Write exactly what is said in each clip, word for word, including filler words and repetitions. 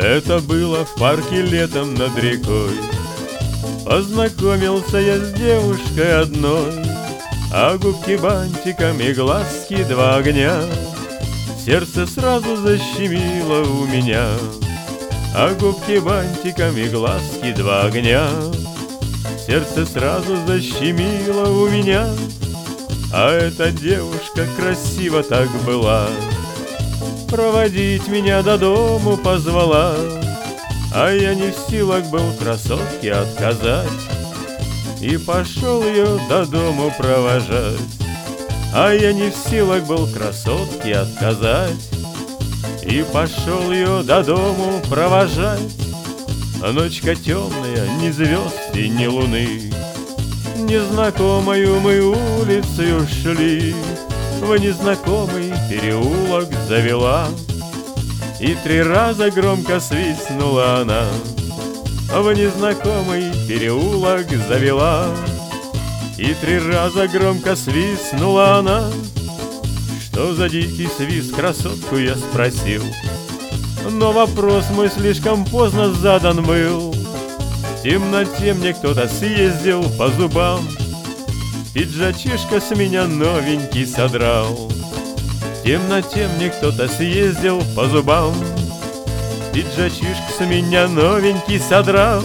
Это было в парке летом над рекой. Познакомился я с девушкой одной, а губки бантиком и глазки два огня. Сердце сразу защемило у меня, а губки бантиком и глазки два огня. Сердце сразу защемило у меня, а эта девушка красиво так была. Проводить меня до дому позвала, а я не в силах был красотке отказать. И пошел ее до дому провожать, а я не в силах был красотке отказать. И пошел ее до дому провожать. Ночка темная, ни звезд и ни луны. Незнакомою мы улицею шли, в незнакомый переулок завела. И три раза громко свистнула она, в незнакомый переулок завела. И три раза громко свистнула она. Что за дикий свист, красотку, я спросил, но вопрос мой слишком поздно задан был. В темноте мне кто-то съездил по зубам, пиджачишка с меня новенький содрал. В темноте мне кто-то съездил по зубам, пиджачишка с меня новенький содрал.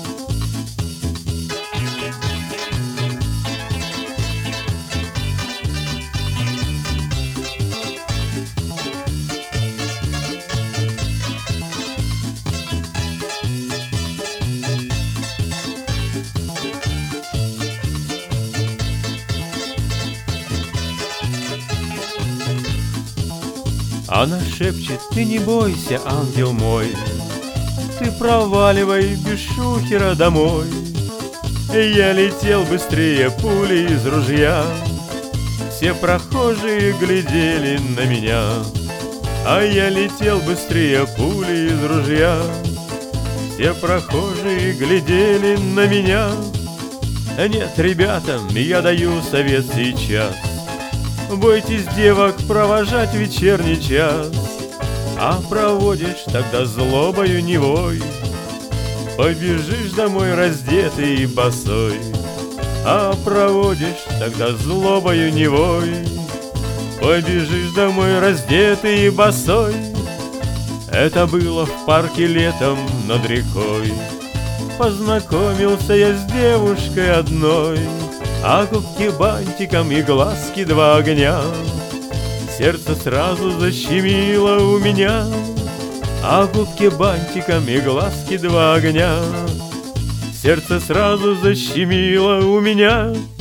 Она шепчет: ты не бойся, ангел мой, ты проваливай без шухера домой. Я летел быстрее пули из ружья, все прохожие глядели на меня. А я летел быстрее пули из ружья, все прохожие глядели на меня. Нет, ребятам я даю совет сейчас: бойтесь девок провожать вечерний час, а проводишь тогда злобою невой. Побежишь домой раздетый и босой, а проводишь тогда злобою невой. Побежишь домой раздетый и босой. Это было в парке летом над рекой. Познакомился я с девушкой одной, а губки бантиком и глазки два огня. Сердце сразу защемило у меня, а губки бантиком и глазки два огня. Сердце сразу защемило у меня.